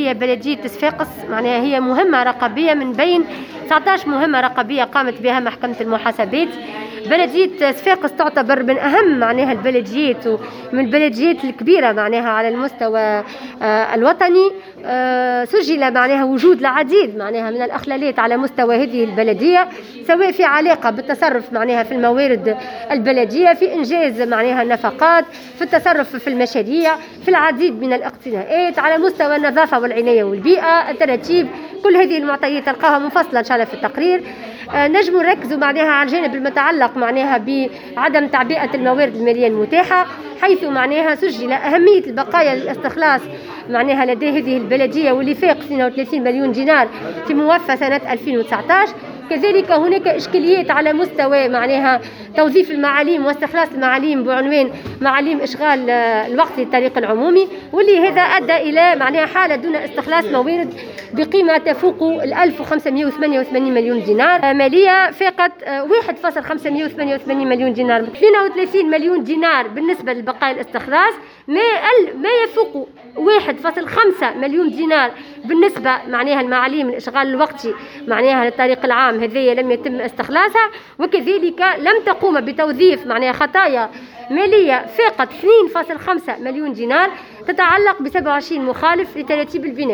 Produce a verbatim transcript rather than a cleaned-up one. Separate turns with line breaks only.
هي بلدية صفاقس، معناها هي مهمة رقابية من بين تسعة عشر مهمة رقابية قامت بها محكمة المحاسبات. بلدية صفاقس تعتبر من أهم معناها البلديات ومن البلديات الكبيرة معناها على المستوى آه الوطني. آه سجل معناها وجود العديد معناها من الأخلالات على مستوى هذه البلدية، سواء في علاقة بالتصرف معناها في الموارد البلدية، في إنجاز معناها النفقات، في التصرف في المشاريع، في العديد من الاقتناءات، على مستوى النظافة والعناية والبيئة، التراتيب. كل هذه المعطيات تلقاها مفصلة إن شاء الله في التقرير. آه نجم نركزوا معناها على الجانب المتعلق معناها بعدم تعبئة الموارد المالية المتاحة، حيث معناها سجل أهمية البقايا للاستخلاص معناها لدى هذه البلدية واللي فاق اثنين وثلاثين مليون دينار في موفى سنة ألفين وتسعة عشر. كذلك هناك إشكاليات على مستوى معناها توظيف المعاليم واستخلاص المعاليم بعنوان معاليم إشغال الوقت للطريق العمومي، واللي هذا أدى إلى معناها حالة دون استخلاص موارد بقيمة تفوق ألف وخمسمائة وثمانية وثمانين مليون دينار. مالية فاقت واحد فاصلة خمسمائة وثمانية وثمانين مليون دينار، اثنين وثلاثين مليون دينار بالنسبة لبقايا الاستخلاص، ما ما يفوق واحد فاصلة خمسة مليون دينار بالنسبة معناها المعاليم الإشغال الوقتي معناها للطريق العام، هذه لم يتم استخلاصها. وكذلك لم تقوم بتوظيف معناها خطايا مالية فاقت اثنين فاصلة خمسة مليون دينار تتعلق ب سبعة وعشرين مخالف لتراتيب البناء.